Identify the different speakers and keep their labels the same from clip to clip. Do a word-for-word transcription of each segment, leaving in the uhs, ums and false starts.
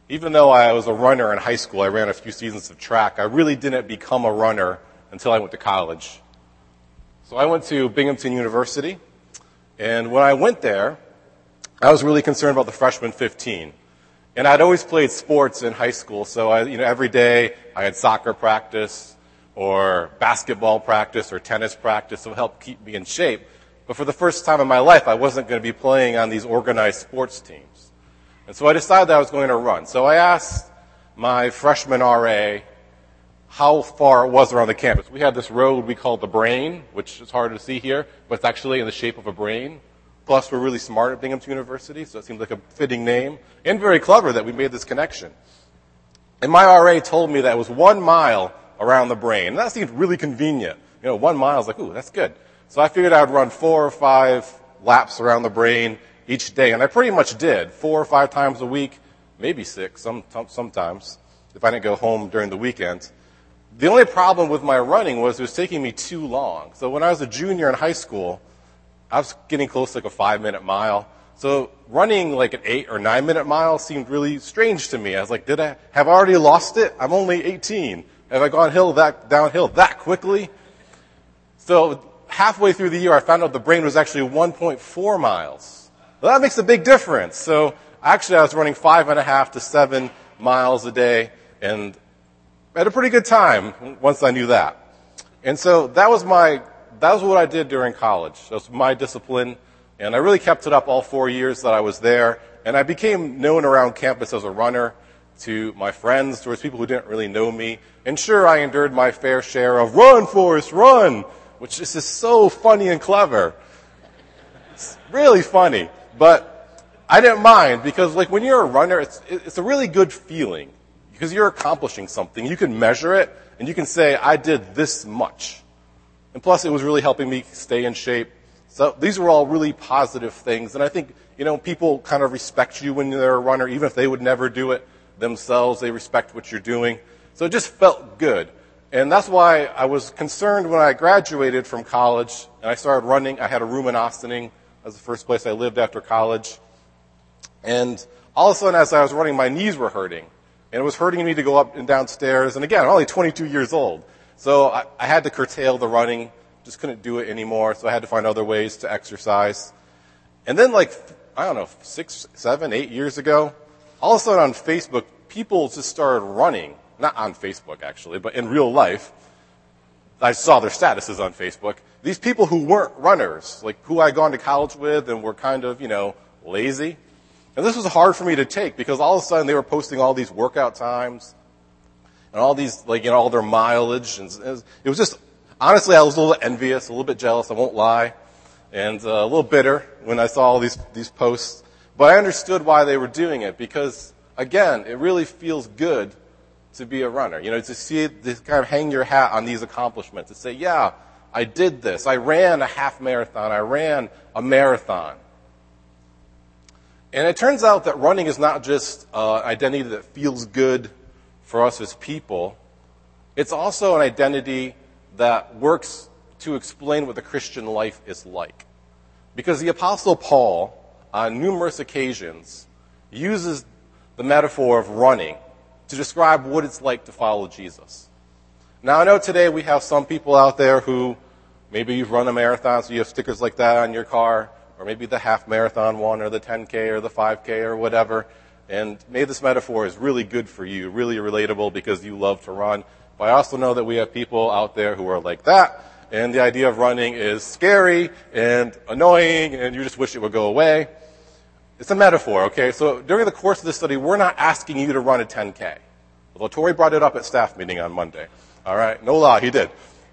Speaker 1: even though I was a runner in high school, I ran a few seasons of track, I really didn't become a runner until I went to college. So I went to Binghamton University, and when I went there, I was really concerned about the freshman fifteen. And I'd always played sports in high school, so I, you know, every day I had soccer practice or basketball practice or tennis practice to help keep me in shape. But for the first time in my life, I wasn't going to be playing on these organized sports teams. And so I decided that I was going to run. So I asked my freshman R A how far it was around the campus. We had this road we called the Brain, which is hard to see here, but it's actually in the shape of a brain. Plus, we're really smart at Binghamton University, so it seemed like a fitting name, and very clever that we made this connection. And my R A told me that it was one mile around the Brain. And that seemed really convenient. You know, one mile, I was like, ooh, that's good. So I figured I would run four or five laps around the Brain each day, and I pretty much did, four or five times a week, maybe six, some, sometimes, if I didn't go home during the weekend. The only problem with my running was it was taking me too long. So when I was a junior in high school, I was getting close to like a five-minute mile. So running like an eight- or nine-minute mile seemed really strange to me. I was like, did I have I already lost it? I'm only eighteen. Have I gone hill that downhill that quickly? So halfway through the year, I found out the Brain was actually one point four miles. Well, that makes a big difference. So actually, I was running five and a half to seven miles a day, and I had a pretty good time once I knew that. And so that was my That was what I did during college. That was my discipline, and I really kept it up all four years that I was there. And I became known around campus as a runner to my friends, towards people who didn't really know me. And sure, I endured my fair share of "run, Forrest, run," which is just so funny and clever. It's really funny, but I didn't mind because, like, when you're a runner, it's it's a really good feeling because you're accomplishing something. You can measure it, and you can say, "I did this much." And plus, it was really helping me stay in shape. So these were all really positive things. And I think, you know, people kind of respect you when they're a runner, even if they would never do it themselves. They respect what you're doing. So it just felt good. And that's why I was concerned when I graduated from college and I started running. I had a room in Ossining. That was the first place I lived after college. And all of a sudden, as I was running, my knees were hurting. And it was hurting me to go up and down stairs. And again, I'm only twenty-two years old. So I, I had to curtail the running, just couldn't do it anymore, so I had to find other ways to exercise. And then like, I don't know, six, seven, eight years ago, all of a sudden on Facebook, people just started running. Not on Facebook, actually, but in real life. I saw their statuses on Facebook. These people who weren't runners, like who I'd gone to college with and were kind of, you know, lazy. And this was hard for me to take because all of a sudden they were posting all these workout times, and all these, like, you know, all their mileage. And it was just, honestly, I was a little envious, a little bit jealous, I won't lie, and uh, a little bitter when I saw all these, these posts. But I understood why they were doing it because, again, it really feels good to be a runner. You know, to see it, to kind of hang your hat on these accomplishments, to say, yeah, I did this. I ran a half marathon. I ran a marathon. And it turns out that running is not just uh, an identity that feels good for us as people. It's also an identity that works to explain what the Christian life is like. Because the Apostle Paul, on numerous occasions, uses the metaphor of running to describe what it's like to follow Jesus. Now, I know today we have some people out there who, maybe you've run a marathon, so you have stickers like that on your car, or maybe the half marathon one, or the ten K, or the five K, or whatever. And maybe this metaphor is really good for you, really relatable because you love to run. But I also know that we have people out there who are like that, and the idea of running is scary and annoying, and you just wish it would go away. It's a metaphor, okay? So during the course of this study, we're not asking you to run a ten K. Although Tori brought it up at staff meeting on Monday. All right? No lie, he did.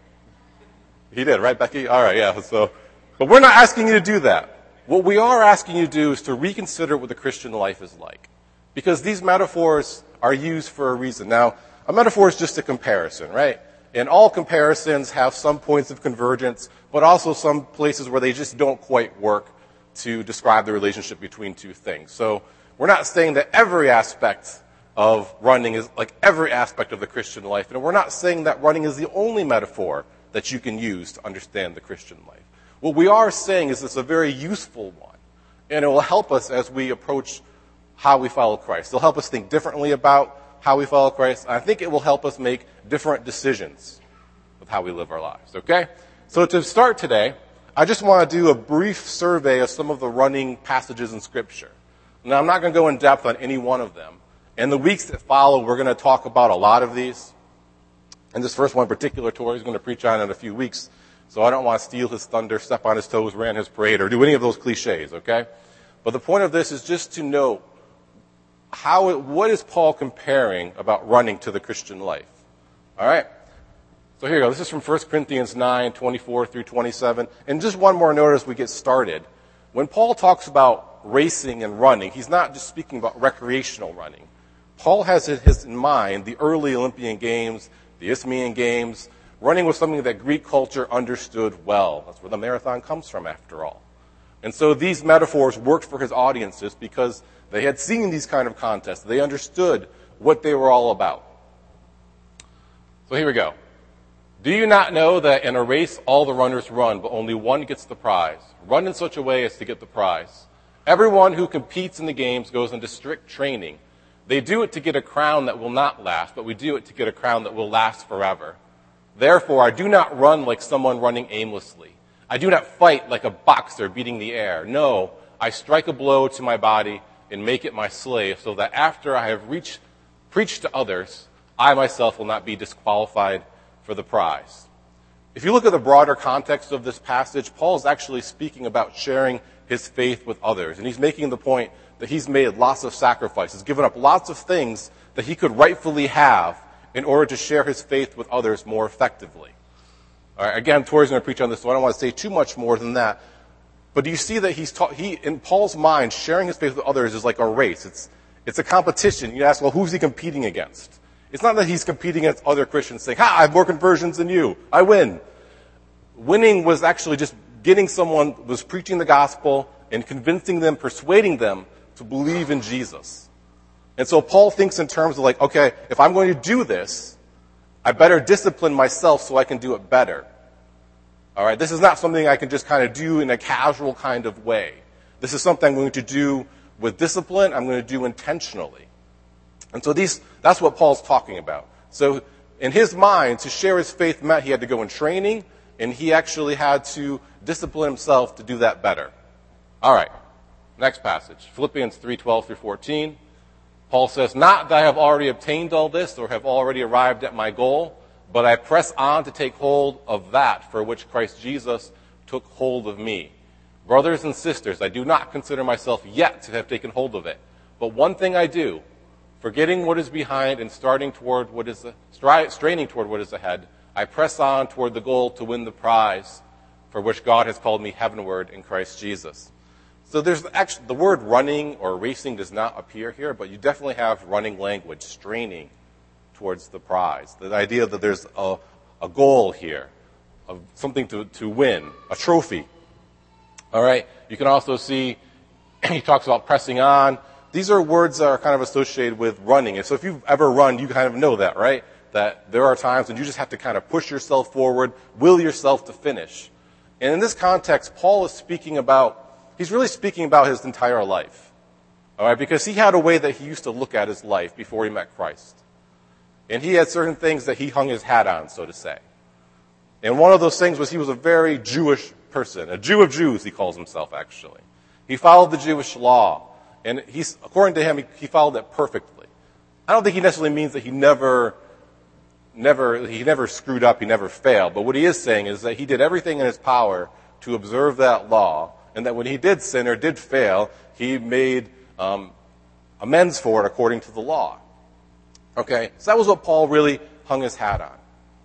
Speaker 1: He did, right, Becky? All right, yeah. So, but we're not asking you to do that. What we are asking you to do is to reconsider what the Christian life is like. Because these metaphors are used for a reason. Now, a metaphor is just a comparison, right? And all comparisons have some points of convergence, but also some places where they just don't quite work to describe the relationship between two things. So we're not saying that every aspect of running is like every aspect of the Christian life. And we're not saying that running is the only metaphor that you can use to understand the Christian life. What we are saying is it's a very useful one. And it will help us as we approach how we follow Christ. They'll help us think differently about how we follow Christ. And I think it will help us make different decisions with how we live our lives, okay? So to start today, I just want to do a brief survey of some of the running passages in Scripture. Now, I'm not going to go in depth on any one of them. In the weeks that follow, we're going to talk about a lot of these. And this first one in particular, Tori's going to preach on in a few weeks, so I don't want to steal his thunder, step on his toes, ran his parade, or do any of those cliches, okay? But the point of this is just to know how it, what is Paul comparing about running to the Christian life? All right? So here you go. This is from First Corinthians nine, twenty-four through twenty-seven. And just one more note as we get started. When Paul talks about racing and running, he's not just speaking about recreational running. Paul has his in mind the early Olympian Games, the Isthmian Games. Running was something that Greek culture understood well. That's where the marathon comes from, after all. And so these metaphors worked for his audiences because they had seen these kind of contests. They understood what they were all about. So here we go. Do you not know that in a race all the runners run, but only one gets the prize? Run in such a way as to get the prize. Everyone who competes in the games goes into strict training. They do it to get a crown that will not last, but we do it to get a crown that will last forever. Therefore, I do not run like someone running aimlessly. I do not fight like a boxer beating the air. No, I strike a blow to my body and make it my slave, so that after I have reached, preached to others, I myself will not be disqualified for the prize. If you look at the broader context of this passage, Paul is actually speaking about sharing his faith with others. And he's making the point that he's made lots of sacrifices, given up lots of things that he could rightfully have in order to share his faith with others more effectively. All right, again, Tori's going to preach on this, so I don't want to say too much more than that. But do you see that he's taught, he, in Paul's mind, sharing his faith with others is like a race. It's, it's a competition. You ask, well, who's he competing against? It's not that he's competing against other Christians saying, ha, I have more conversions than you. I win. Winning was actually just getting someone, was preaching the gospel and convincing them, persuading them to believe in Jesus. And so Paul thinks in terms of like, okay, if I'm going to do this, I better discipline myself so I can do it better. All right, this is not something I can just kind of do in a casual kind of way. This is something I'm going to do with discipline. I'm going to do intentionally. And so these, that's what Paul's talking about. So in his mind, to share his faith meant he had to go in training, and he actually had to discipline himself to do that better. All right, next passage, Philippians three, twelve through fourteen. Paul says, not that I have already obtained all this or have already arrived at my goal, but I press on to take hold of that for which Christ Jesus took hold of me. Brothers and sisters, I do not consider myself yet to have taken hold of it. But one thing I do, forgetting what is behind and starting toward what is straining toward what is ahead, I press on toward the goal to win the prize for which God has called me heavenward in Christ Jesus. So there's actually, the word running or racing does not appear here, but you definitely have running language, straining towards the prize. The idea that there's a, a goal here, of something to, to win, a trophy. All right. You can also see he talks about pressing on. These are words that are kind of associated with running. And so if you've ever run, you kind of know that, right? That there are times when you just have to kind of push yourself forward, will yourself to finish. And in this context, Paul is speaking about, he's really speaking about his entire life. All right, because he had a way that he used to look at his life before he met Christ. And he had certain things that he hung his hat on, so to say. And one of those things was he was a very Jewish person, a Jew of Jews, he calls himself, actually. He followed the Jewish law. And he's, according to him, he, he followed it perfectly. I don't think he necessarily means that he never, never, he never screwed up, he never failed. But what he is saying is that he did everything in his power to observe that law, and that when he did sin or did fail, he made um, amends for it according to the law. Okay, so that was what Paul really hung his hat on.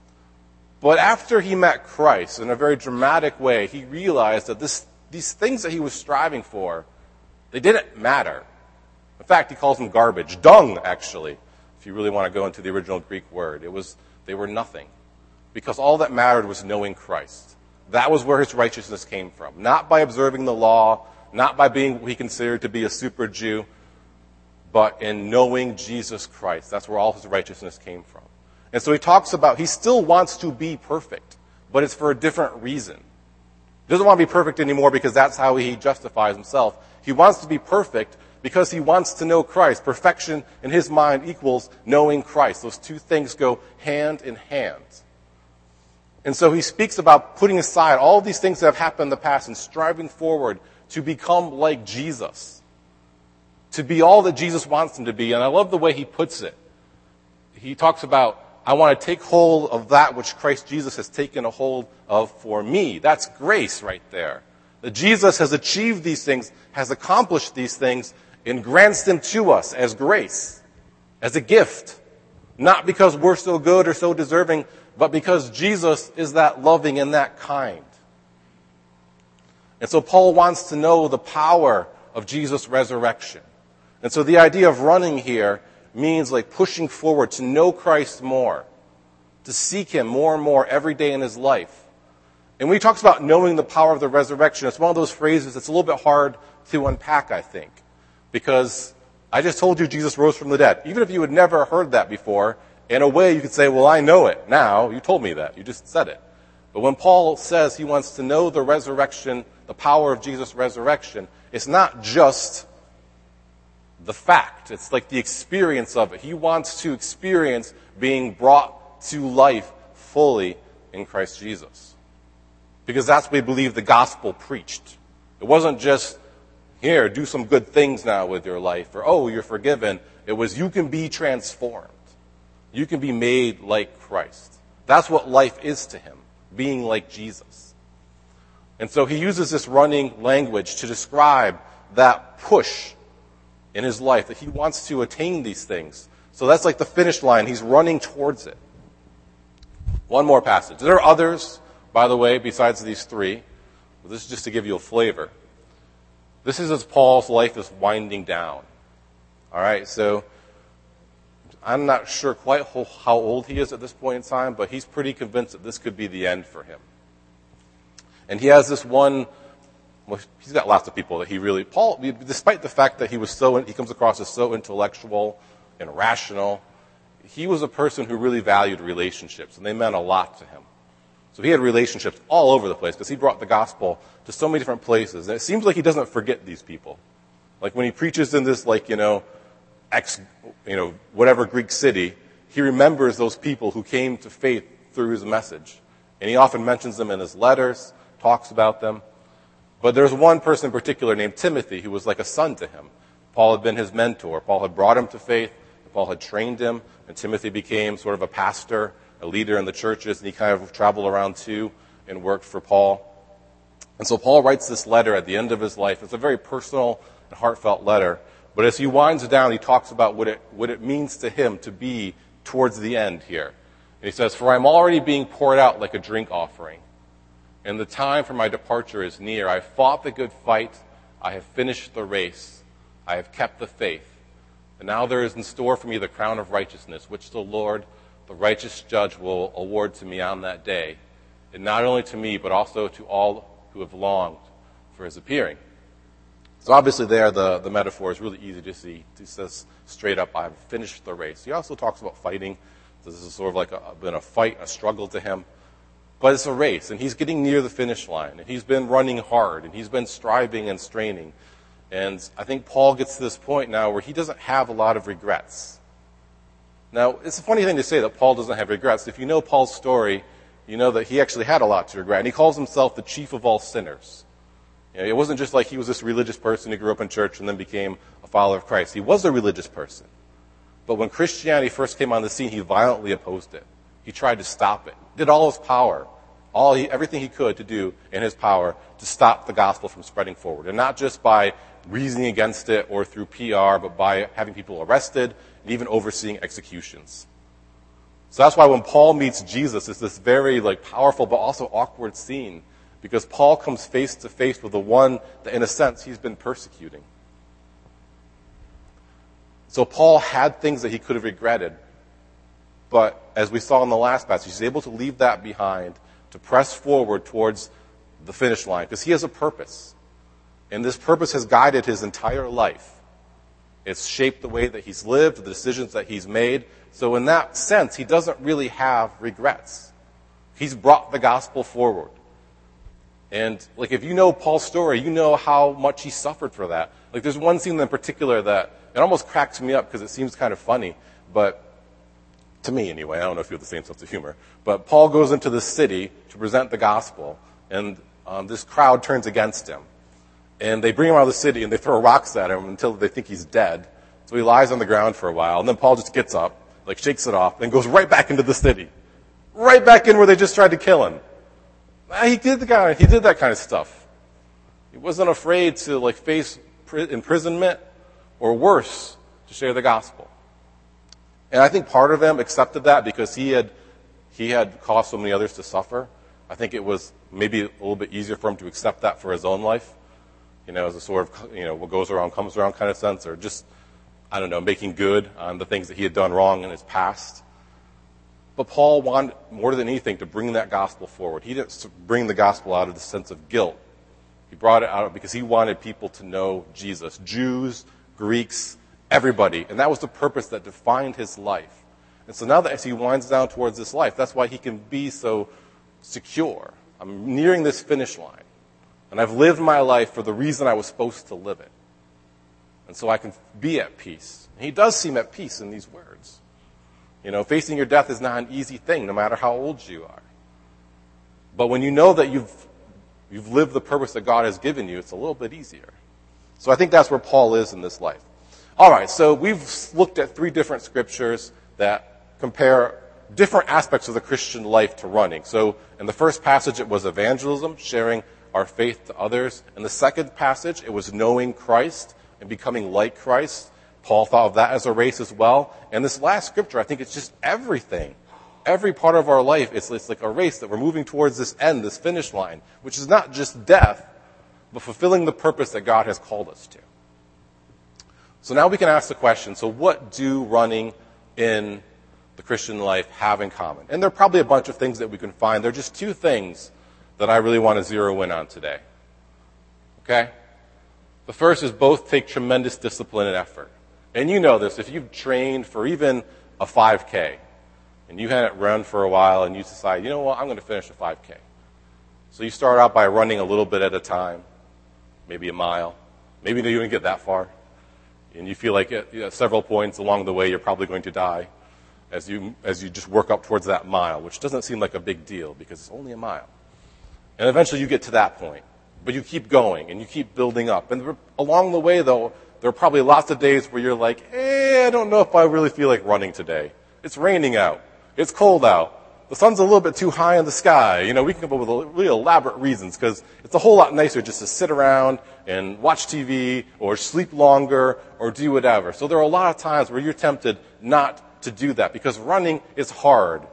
Speaker 1: But after he met Christ, in a very dramatic way, he realized that this, these things that he was striving for, they didn't matter. In fact, he calls them garbage. Dung, actually, if you really want to go into the original Greek word. It was, they were nothing. Because all that mattered was knowing Christ. That was where his righteousness came from. Not by observing the law, not by being what he considered to be a super Jew, but in knowing Jesus Christ. That's where all his righteousness came from. And so he talks about, he still wants to be perfect, but it's for a different reason. He doesn't want to be perfect anymore because that's how he justifies himself. He wants to be perfect because he wants to know Christ. Perfection in his mind equals knowing Christ. Those two things go hand in hand. And so he speaks about putting aside all these things that have happened in the past and striving forward to become like Jesus, to be all that Jesus wants him to be. And I love the way he puts it. He talks about, I want to take hold of that which Christ Jesus has taken a hold of for me. That's grace right there. That Jesus has achieved these things, has accomplished these things, and grants them to us as grace, as a gift. Not because we're so good or so deserving, but because Jesus is that loving and that kind. And so Paul wants to know the power of Jesus' resurrection. And so the idea of running here means like pushing forward to know Christ more, to seek him more and more every day in his life. And when he talks about knowing the power of the resurrection, it's one of those phrases that's a little bit hard to unpack, I think, because I just told you Jesus rose from the dead. Even if you had never heard that before, in a way you could say, well, I know it now. You told me that. You just said it. But when Paul says he wants to know the resurrection, the power of Jesus' resurrection, it's not just the fact. It's like the experience of it. He wants to experience being brought to life fully in Christ Jesus. Because that's what we believe the gospel preached. It wasn't just, here, do some good things now with your life, or, oh, you're forgiven. It was, you can be transformed. You can be made like Christ. That's what life is to him, being like Jesus. And so he uses this running language to describe that push in his life, that he wants to attain these things. So that's like the finish line. He's running towards it. One more passage. There are others, by the way, besides these three. This is just to give you a flavor. This is as Paul's life is winding down. All right, so I'm not sure quite how old he is at this point in time, but he's pretty convinced that this could be the end for him. And he has this one, well, he's got lots of people that he really, Paul, despite the fact that he was so, he comes across as so intellectual and rational, he was a person who really valued relationships, and they meant a lot to him. So he had relationships all over the place because he brought the gospel to so many different places. And it seems like he doesn't forget these people. Like when he preaches in this, like, you know, ex, you know, whatever Greek city, he remembers those people who came to faith through his message. And he often mentions them in his letters, talks about them. But there's one person in particular named Timothy who was like a son to him. Paul had been his mentor. Paul had brought him to faith. Paul had trained him. And Timothy became sort of a pastor, a leader in the churches, and he kind of traveled around too and worked for Paul. And so Paul writes this letter at the end of his life. It's a very personal and heartfelt letter. But as he winds it down, he talks about what it, what it means to him to be towards the end here. And he says, "For I'm already being poured out like a drink offering, and the time for my departure is near. I have fought the good fight. I have finished the race. I have kept the faith. And now there is in store for me the crown of righteousness, which the Lord, the righteous judge, will award to me on that day, and not only to me, but also to all who have longed for his appearing." So obviously there, the, the metaphor is really easy to see. He says straight up, "I've finished the race." He also talks about fighting. So this is sort of like a, been a fight, a struggle to him. But it's a race, and he's getting near the finish line, and he's been running hard, and he's been striving and straining. And I think Paul gets to this point now where he doesn't have a lot of regrets. Now, it's a funny thing to say that Paul doesn't have regrets. If you know Paul's story, you know that he actually had a lot to regret. And he calls himself the chief of all sinners. You know, it wasn't just like he was this religious person who grew up in church and then became a follower of Christ. He was a religious person. But when Christianity first came on the scene, he violently opposed it. He tried to stop it. Did all his power, all he, everything he could to do in his power to stop the gospel from spreading forward. And not just by reasoning against it or through P R, but by having people arrested and even overseeing executions. So that's why when Paul meets Jesus, it's this very like powerful but also awkward scene, because Paul comes face to face with the one that, in a sense, he's been persecuting. So Paul had things that he could have regretted, but as we saw in the last passage, he's able to leave that behind to press forward towards the finish line, because he has a purpose. And this purpose has guided his entire life. It's shaped the way that he's lived, the decisions that he's made. So in that sense, he doesn't really have regrets. He's brought the gospel forward. And like if you know Paul's story, you know how much he suffered for that. Like there's one scene in particular that it almost cracks me up because it seems kind of funny, but to me anyway, I don't know if you have the same sense of humor. But Paul goes into the city to present the gospel, and um, this crowd turns against him. And they bring him out of the city and they throw rocks at him until they think he's dead. So he lies on the ground for a while, and then Paul just gets up, like shakes it off, and goes right back into the city. Right back in where they just tried to kill him. He did the guy. He did that kind of stuff. He wasn't afraid to like face imprisonment or worse to share the gospel. And I think part of him accepted that because he had he had caused so many others to suffer. I think it was maybe a little bit easier for him to accept that for his own life. You know, as a sort of, you know, what goes around comes around kind of sense, or just, I don't know, making good on the things that he had done wrong in his past. But Paul wanted, more than anything, to bring that gospel forward. He didn't bring the gospel out of the sense of guilt. He brought it out because he wanted people to know Jesus. Jews, Greeks, everybody. And that was the purpose that defined his life. And so now that as he winds down towards this life, that's why he can be so secure. I'm nearing this finish line. And I've lived my life for the reason I was supposed to live it. And so I can be at peace. And he does seem at peace in these words. You know, facing your death is not an easy thing, no matter how old you are. But when you know that you've you've lived the purpose that God has given you, it's a little bit easier. So I think that's where Paul is in this life. All right, so we've looked at three different scriptures that compare different aspects of the Christian life to running. So in the first passage, it was evangelism, sharing our faith to others. In the second passage, it was knowing Christ and becoming like Christ. Paul thought of that as a race as well. And this last scripture, I think it's just everything. Every part of our life, it's, it's like a race that we're moving towards this end, this finish line, which is not just death, but fulfilling the purpose that God has called us to. So now we can ask the question, so what do running in the Christian life have in common? And there are probably a bunch of things that we can find. There are just two things that I really want to zero in on today. Okay? The first is both take tremendous discipline and effort. And you know this, if you've trained for even a five K, and you hadn't run for a while, and you decide, you know what, I'm going to finish a five K. So you start out by running a little bit at a time, maybe a mile. Maybe you don't even get that far. And you feel like at you know, several points along the way, you're probably going to die as you as you just work up towards that mile, which doesn't seem like a big deal because it's only a mile. And eventually you get to that point. But you keep going, and you keep building up. And along the way, though, there are probably lots of days where you're like, eh, I don't know if I really feel like running today. It's raining out. It's cold out. The sun's a little bit too high in the sky. You know, we can come up with really elaborate reasons because it's a whole lot nicer just to sit around and watch T V or sleep longer or do whatever. So there are a lot of times where you're tempted not to do that because running is hard.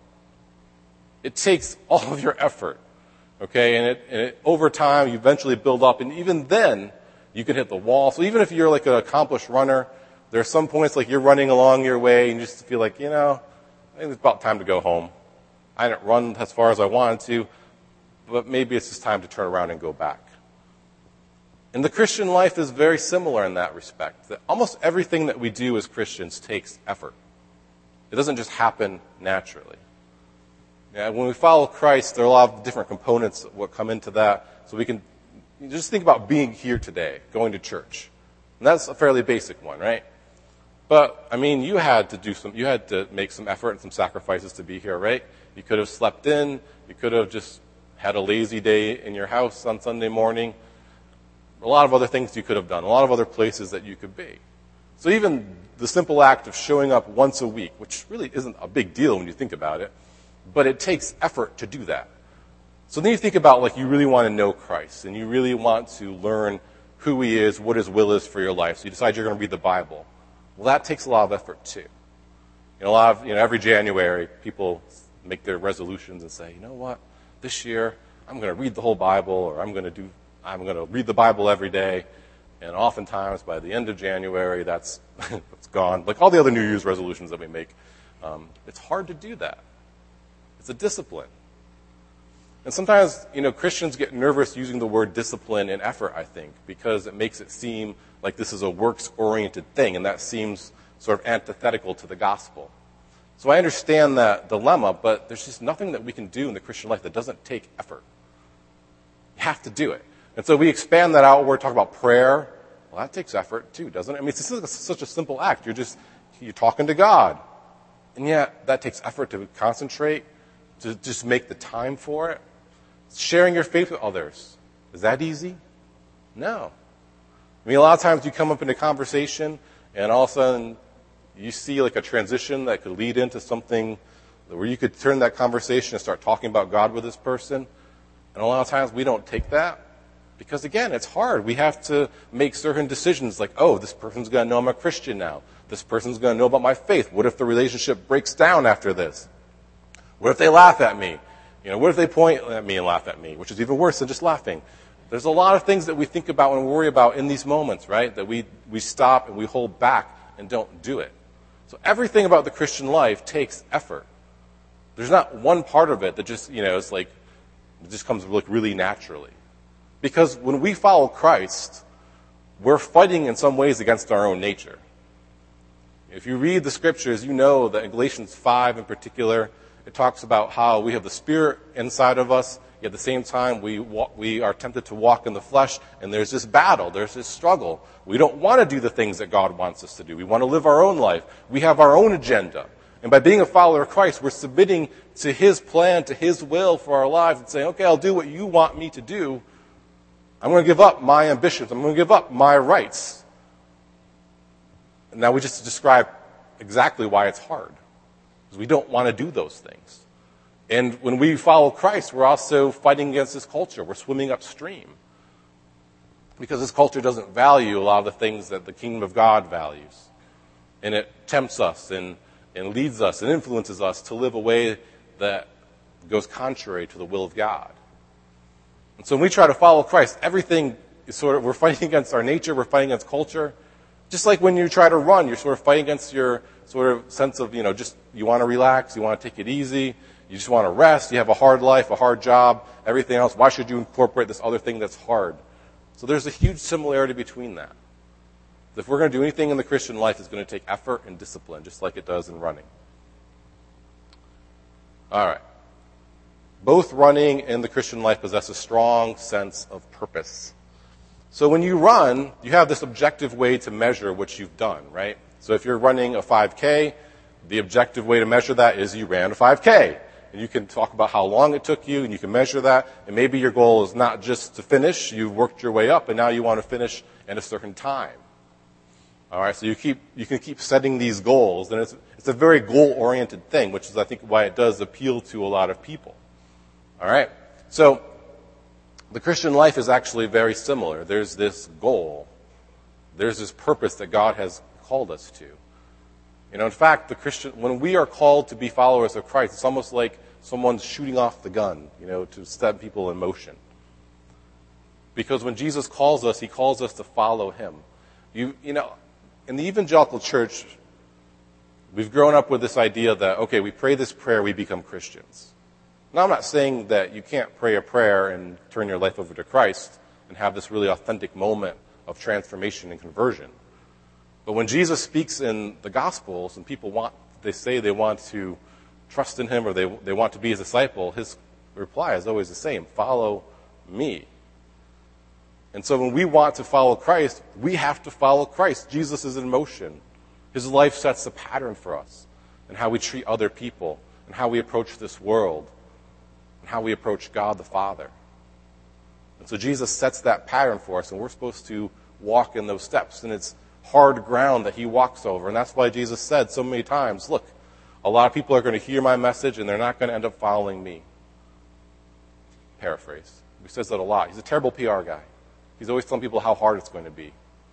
Speaker 1: It takes all of your effort. Okay, and, it, and it, over time, you eventually build up, and even then, you can hit the wall. So even if you're like an accomplished runner, there are some points like you're running along your way, and you just feel like, you know, I think it's about time to go home. I didn't run as far as I wanted to, but maybe it's just time to turn around and go back. And the Christian life is very similar in that respect. That almost everything that we do as Christians takes effort. It doesn't just happen naturally. Yeah, when we follow Christ, there are a lot of different components that will come into that. So we can just think about being here today, going to church. And that's a fairly basic one, right? But, I mean, you had to do some, you had to make some effort and some sacrifices to be here, right? You could have slept in. You could have just had a lazy day in your house on Sunday morning. A lot of other things you could have done. A lot of other places that you could be. So even the simple act of showing up once a week, which really isn't a big deal when you think about it, but it takes effort to do that. So then you think about, like, you really want to know Christ, and you really want to learn who he is, what his will is for your life. So you decide you're going to read the Bible. Well, that takes a lot of effort, too. You know, a lot of, you know, every January, people make their resolutions and say, you know what, this year, I'm going to read the whole Bible, or I'm going to do, I'm going to read the Bible every day. And oftentimes, by the end of January, that's, that's gone. Like all the other New Year's resolutions that we make. Um, it's hard to do that. It's a discipline. And sometimes, you know, Christians get nervous using the word discipline and effort, I think, because it makes it seem like this is a works-oriented thing, and that seems sort of antithetical to the gospel. So I understand that dilemma, but there's just nothing that we can do in the Christian life that doesn't take effort. You have to do it. And so we expand that out. We're talking about prayer. Well, that takes effort too, doesn't it? I mean, it's such a simple act. You're just, you're talking to God. And yet, that takes effort to concentrate, to just make the time for it. Sharing your faith with others. Is that easy? No. I mean, a lot of times you come up in a conversation, and all of a sudden, you see like a transition that could lead into something where you could turn that conversation and start talking about God with this person. And a lot of times we don't take that because, again, it's hard. We have to make certain decisions like, oh, this person's going to know I'm a Christian now. This person's going to know about my faith. What if the relationship breaks down after this? What if they laugh at me? You know, what if they point at me and laugh at me, which is even worse than just laughing? There's a lot of things that we think about and worry about in these moments, right? That we, we stop and we hold back and don't do it. So everything about the Christian life takes effort. There's not one part of it that just, you know, it's like, it just comes like really naturally. Because when we follow Christ, we're fighting in some ways against our own nature. If you read the scriptures, you know that in Galatians five in particular, it talks about how we have the Spirit inside of us, yet at the same time we walk, we are tempted to walk in the flesh, and there's this battle, there's this struggle. We don't want to do the things that God wants us to do. We want to live our own life. We have our own agenda. And by being a follower of Christ, we're submitting to His plan, to His will for our lives, and saying, okay, I'll do what you want me to do. I'm going to give up my ambitions. I'm going to give up my rights. And now we just describe exactly why it's hard. Because we don't want to do those things. And when we follow Christ, we're also fighting against this culture. We're swimming upstream. Because this culture doesn't value a lot of the things that the kingdom of God values. And it tempts us and, and leads us and influences us to live a way that goes contrary to the will of God. And so when we try to follow Christ, everything is sort of, we're fighting against our nature, we're fighting against culture. Just like when you try to run, you're sort of fighting against your sort of sense of, you know, just you want to relax, you want to take it easy, you just want to rest, you have a hard life, a hard job, everything else. Why should you incorporate this other thing that's hard? So there's a huge similarity between that. If we're going to do anything in the Christian life, it's going to take effort and discipline, just like it does in running. All right. Both running and the Christian life possess a strong sense of purpose. So when you run, you have this objective way to measure what you've done, right? So if you're running a five K, the objective way to measure that is you ran a five K. And you can talk about how long it took you, and you can measure that. And maybe your goal is not just to finish, you've worked your way up, and now you want to finish in a certain time. All right, so you keep you can keep setting these goals, and it's it's a very goal-oriented thing, which is, I think, why it does appeal to a lot of people. All right, so the Christian life is actually very similar. There's this goal. There's this purpose that God has called us to. You know, in fact, the Christian, when we are called to be followers of Christ, it's almost like someone's shooting off the gun, you know, to set people in motion. Because when Jesus calls us, He calls us to follow Him. You, you know, in the evangelical church, we've grown up with this idea that, okay, we pray this prayer, we become Christians. Now, I'm not saying that you can't pray a prayer and turn your life over to Christ and have this really authentic moment of transformation and conversion. But when Jesus speaks in the Gospels and people want, they say they want to trust in Him or they, they want to be His disciple, His reply is always the same: follow me. And so when we want to follow Christ, we have to follow Christ. Jesus is in motion. His life sets a pattern for us and how we treat other people and how we approach this world and how we approach God the Father. And so Jesus sets that pattern for us, and we're supposed to walk in those steps. And it's hard ground that He walks over. And that's why Jesus said so many times, look, a lot of people are going to hear my message and they're not going to end up following me. Paraphrase. He says that a lot. He's a terrible P R guy. He's always telling people how hard it's going to be.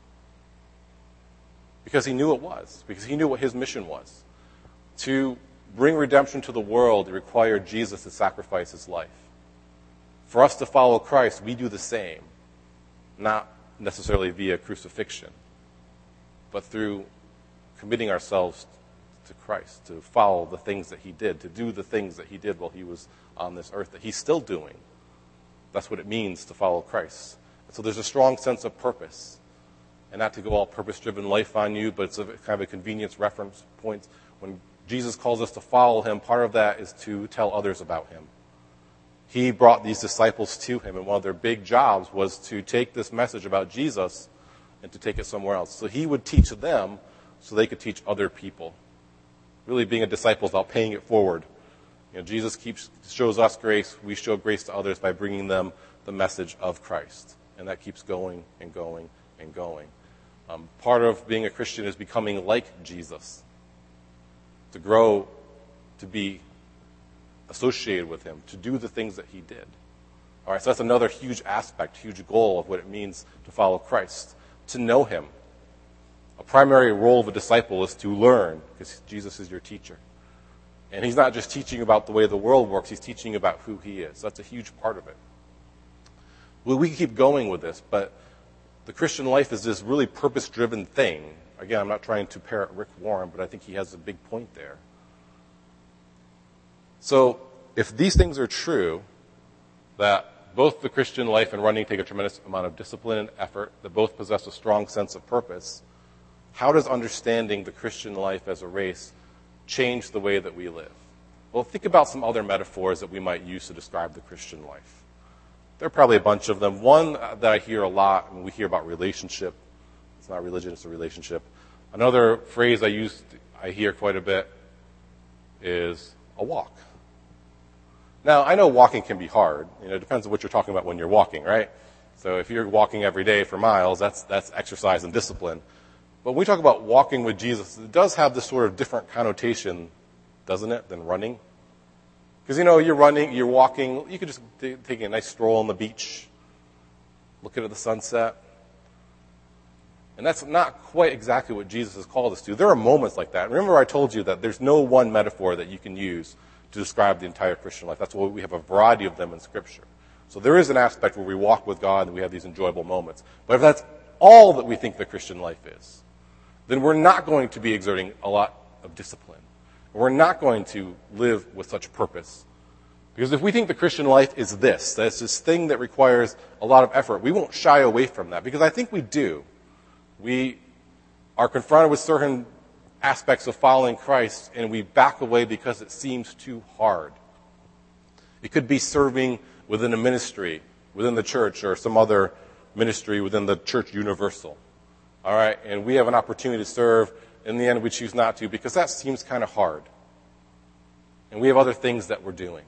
Speaker 1: Because He knew it was. Because He knew what His mission was. To bring redemption to the world, it required Jesus to sacrifice His life. For us to follow Christ, we do the same. Not necessarily via crucifixion, but through committing ourselves to Christ, to follow the things that He did, to do the things that He did while He was on this earth, that He's still doing. That's what it means to follow Christ. And so there's a strong sense of purpose. And not to go all purpose-driven life on you, but it's a kind of a convenience reference point. When Jesus calls us to follow Him, part of that is to tell others about Him. he brought these disciples to him, and one of their big jobs was to take this message about Jesus and to take it somewhere else. So he would teach them so they could teach other people. Really, being a disciple is about paying it forward. You know, Jesus keeps shows us grace. We show grace to others by bringing them the message of Christ. And that keeps going and going and going. Um, part of being a Christian is becoming like Jesus. To grow, to be associated with him, to do the things that he did. All right, so that's another huge aspect, huge goal of what it means to follow Christ. To know him. A primary role of a disciple is to learn, because Jesus is your teacher. And he's not just teaching about the way the world works, he's teaching about who he is. That's a huge part of it. Well, we can keep going with this, but the Christian life is this really purpose-driven thing. Again, I'm not trying to parrot Rick Warren, but I think he has a big point there. So, if these things are true, that both the Christian life and running take a tremendous amount of discipline and effort, that both possess a strong sense of purpose, how does understanding the Christian life as a race change the way that we live? Well, think about some other metaphors that we might use to describe the Christian life. There are probably a bunch of them. One that I hear a lot, when we hear about relationship, it's not religion, it's a relationship. Another phrase I use, I hear quite a bit, is a walk. Now, I know walking can be hard. You know, it depends on what you're talking about when you're walking, right? So if you're walking every day for miles, that's that's exercise and discipline. But when we talk about walking with Jesus, it does have this sort of different connotation, doesn't it, than running? Because, you know, you're running, you're walking, you could just t- take a nice stroll on the beach, looking at the sunset. And that's not quite exactly what Jesus has called us to. There are moments like that. Remember I told you that there's no one metaphor that you can use to describe the entire Christian life. That's why we have a variety of them in Scripture. So there is an aspect where we walk with God and we have these enjoyable moments. But if that's all that we think the Christian life is, then we're not going to be exerting a lot of discipline. We're not going to live with such purpose. Because if we think the Christian life is this, that it's this thing that requires a lot of effort, we won't shy away from that. Because I think we do. We are confronted with certain aspects of following Christ, and we back away because it seems too hard. It could be serving within a ministry, within the church, or some other ministry within the church universal. All right, and we have an opportunity to serve. In the end, we choose not to because that seems kind of hard. And we have other things that we're doing.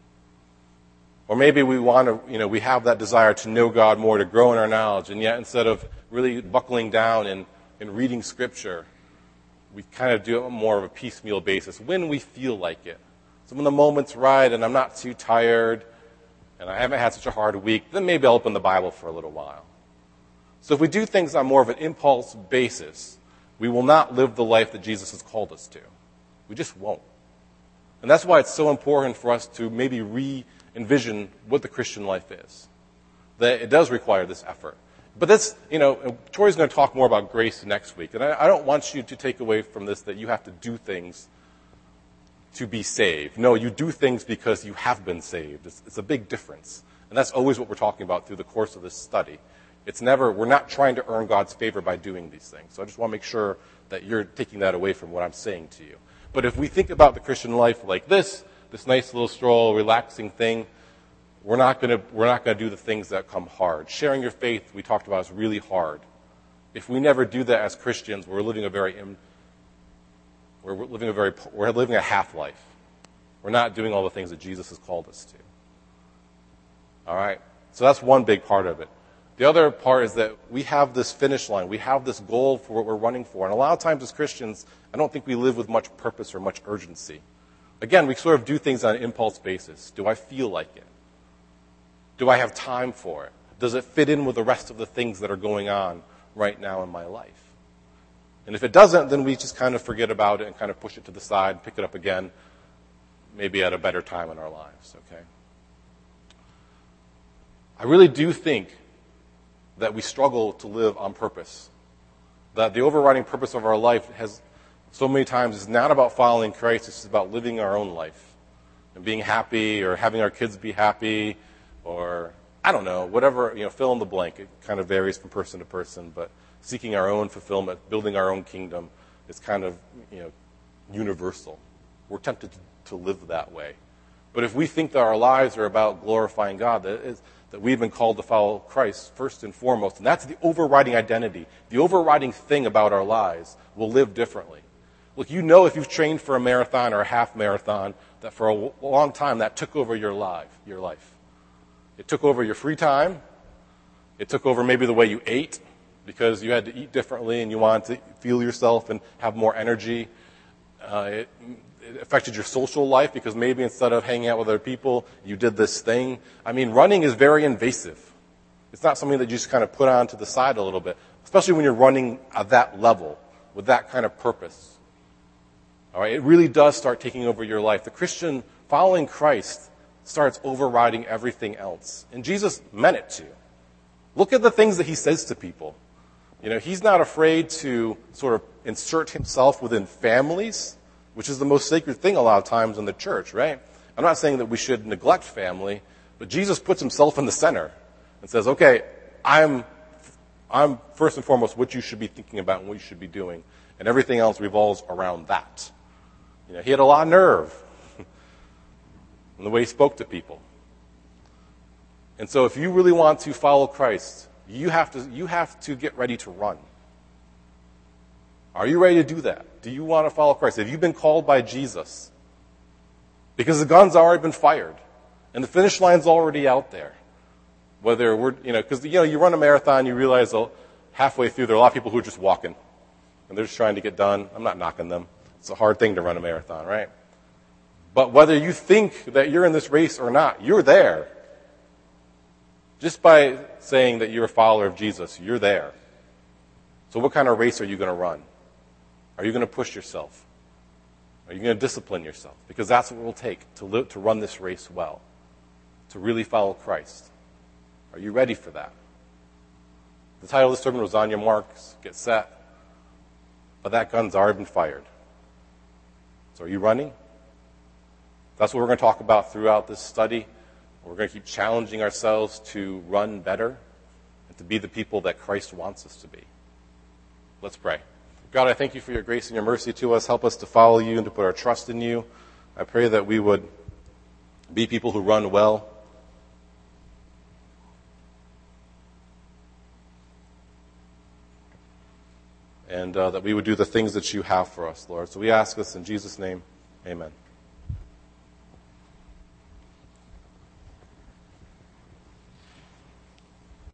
Speaker 1: Or maybe we want to, you know, we have that desire to know God more, to grow in our knowledge, and yet instead of really buckling down and, and reading Scripture, we kind of do it on more of a piecemeal basis when we feel like it. So when the moment's right and I'm not too tired and I haven't had such a hard week, then maybe I'll open the Bible for a little while. So if we do things on more of an impulse basis, we will not live the life that Jesus has called us to. We just won't. And that's why it's so important for us to maybe re-envision what the Christian life is. That it does require this effort. But that's, you know, Tori's going to talk more about grace next week. And I, I don't want you to take away from this that you have to do things to be saved. No, you do things because you have been saved. It's, it's a big difference. And that's always what we're talking about through the course of this study. It's never, we're not trying to earn God's favor by doing these things. So I just want to make sure that you're taking that away from what I'm saying to you. But if we think about the Christian life like this, this nice little stroll, relaxing thing, we're not going to, we're not going to do the things that come hard. Sharing your faith, we talked about, is really hard. If we never do that as Christians, we're living a very, we're living a very, we're living a half life. We're not doing all the things that Jesus has called us to. All right? So that's one big part of it. The other part is that we have this finish line. We have this goal for what we're running for. And a lot of times as Christians, I don't think we live with much purpose or much urgency. Again, we sort of do things on an impulse basis. Do I feel like it? Do I have time for it? Does it fit in with the rest of the things that are going on right now in my life? And if it doesn't, then we just kind of forget about it and kind of push it to the side, pick it up again, maybe at a better time in our lives, okay? I really do think that we struggle to live on purpose. That the overriding purpose of our life has so many times is not about following Christ, it's about living our own life and being happy or having our kids be happy or, I don't know, whatever, you know, fill in the blank. It kind of varies from person to person, but seeking our own fulfillment, building our own kingdom is kind of, you know, universal. We're tempted to, to live that way. But if we think that our lives are about glorifying God, that, is, that we've been called to follow Christ first and foremost, and that's the overriding identity, the overriding thing about our lives, we'll live differently. Look, you know if you've trained for a marathon or a half marathon, that for a long time that took over your life, your life. It took over your free time. It took over maybe the way you ate, because you had to eat differently and you wanted to feel yourself and have more energy. Uh, it, it affected your social life, because maybe instead of hanging out with other people, you did this thing. I mean, running is very invasive. It's not something that you just kind of put on to the side a little bit, especially when you're running at that level with that kind of purpose. All right, it really does start taking over your life. The Christian following Christ starts overriding everything else. And Jesus meant it to. Look at the things that he says to people. You know, he's not afraid to sort of insert himself within families, which is the most sacred thing a lot of times in the church, right? I'm not saying that we should neglect family, but Jesus puts himself in the center and says, okay, I'm, I'm first and foremost what you should be thinking about and what you should be doing. And everything else revolves around that. You know, he had a lot of nerve in the way he spoke to people. And so if you really want to follow Christ, you have to, you have to get ready to run. Are you ready to do that? Do you want to follow Christ? Have you been called by Jesus? Because the gun's already been fired, and the finish line's already out there. Whether we're, you know, because, you know, you run a marathon, you realize oh, halfway through there are a lot of people who are just walking, and they're just trying to get done. I'm not knocking them. It's a hard thing to run a marathon, right? But whether you think that you're in this race or not, you're there. Just by saying that you're a follower of Jesus, you're there. So what kind of race are you going to run? Are you going to push yourself? Are you going to discipline yourself? Because that's what it will take to live, to run this race well, to really follow Christ. Are you ready for that? The title of the sermon was On Your Marks, Get Set. But that gun's already been fired. So are you running? That's what we're going to talk about throughout this study. We're going to keep challenging ourselves to run better and to be the people that Christ wants us to be. Let's pray. God, I thank you for your grace and your mercy to us. Help us to follow you and to put our trust in you. I pray that we would be people who run well. And uh, that we would do the things that you have for us, Lord. So we ask this in Jesus' name. Amen.